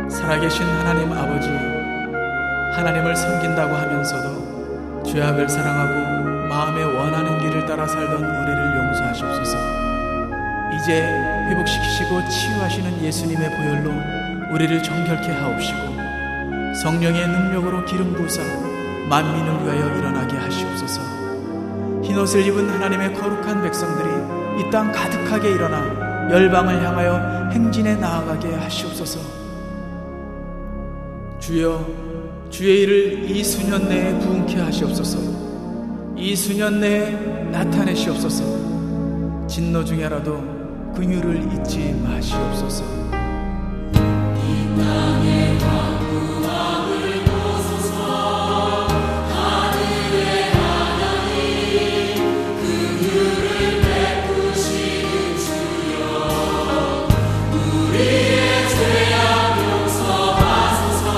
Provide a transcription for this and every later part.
살아계신 하나님 아버지, 하나님을 섬긴다고 하면서도 죄악을 사랑하고 마음에 원하는 길을 따라 살던 우리를 용서하시옵소서. 이제 회복시키시고 치유하시는 예수님의 보혈로 우리를 정결케 하옵시고 성령의 능력으로 기름 부으사 만민을 위하여 일어나게 하시옵소서. 흰옷을 입은 하나님의 거룩한 백성들이 이 땅 가득하게 일어나 열방을 향하여 행진에 나아가게 하시옵소서. 주여, 주의 일을 이 수년 내에 부응케 하시옵소서. 이 수년 내에 나타내시옵소서. 진노 중에라도 긍휼을 잊지 마시옵소서. 이 땅의 왕궁함을 보소서. 하늘의 하나님, 긍휼을 베푸시는 주여, 우리의 죄악 용서하소서.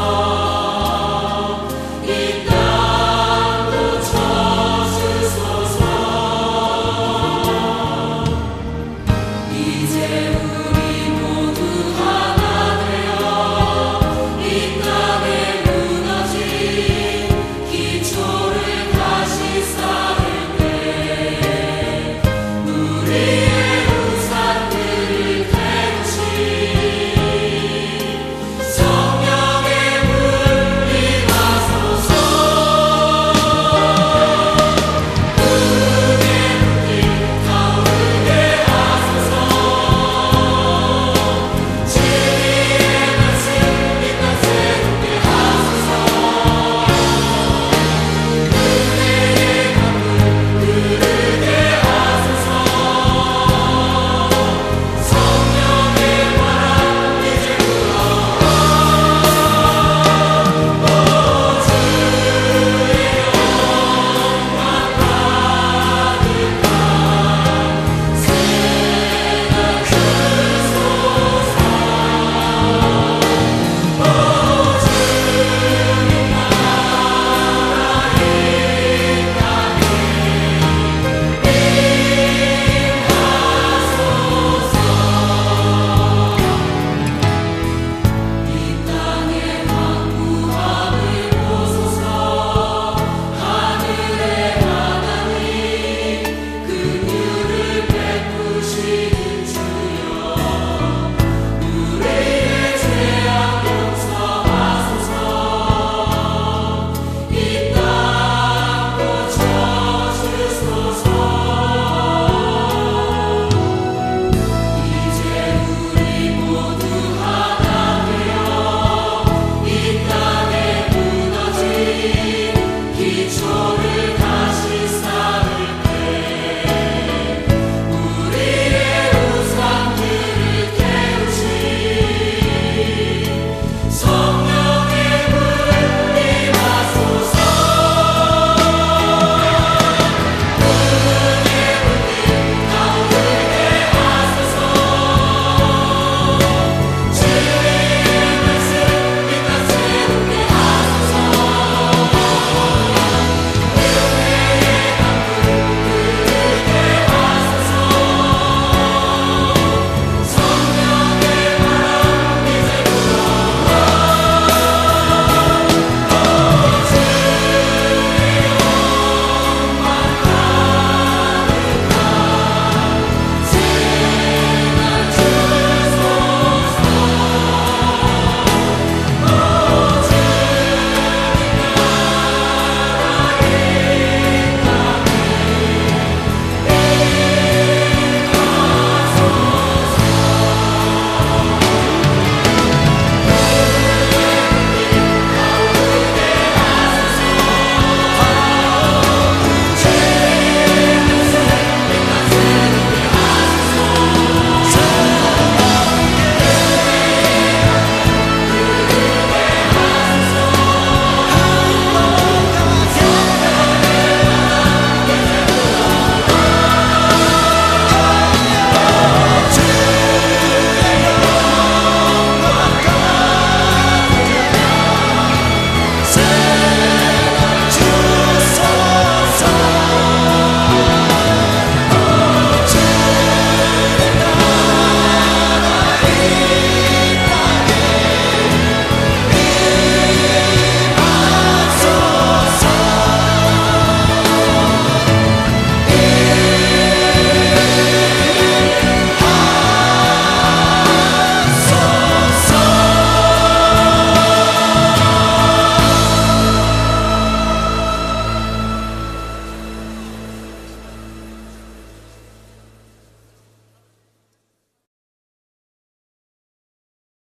이 땅 고쳐주소서. 이제